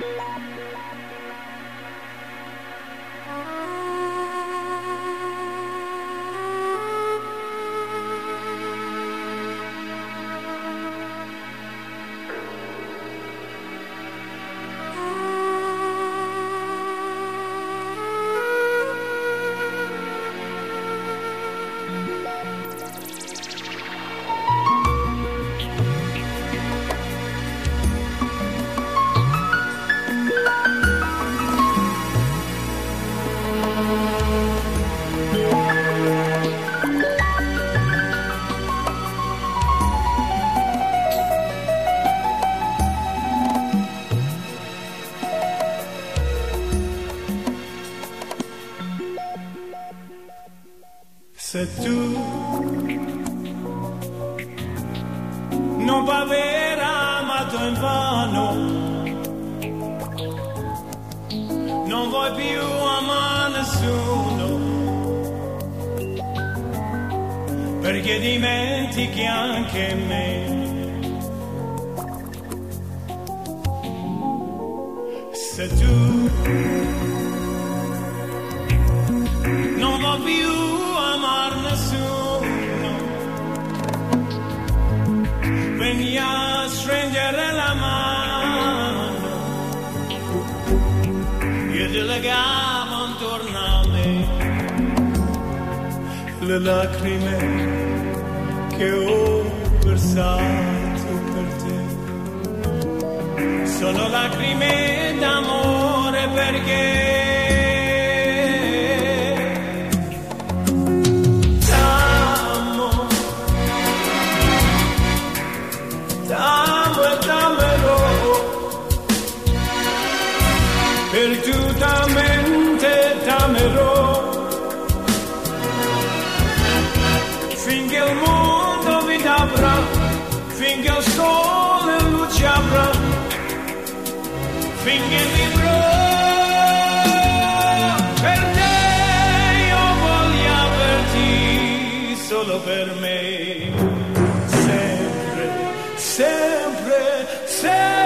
Se tu non puoi aver amato invano, non vuoi più amare nessuno, perché dimentichi anche me. Se tu non vuoi più amar nessuno, vieni a stringere la mano, io ti legavo intorno a me. Le lacrime che ho versato per te sono lacrime d'amore, perché perdutamente t'amerò finché il mondo vi avrà, finché il sole luce avrà, finché vivrò per te. Io voglio averti solo per me, sempre, sempre, sempre.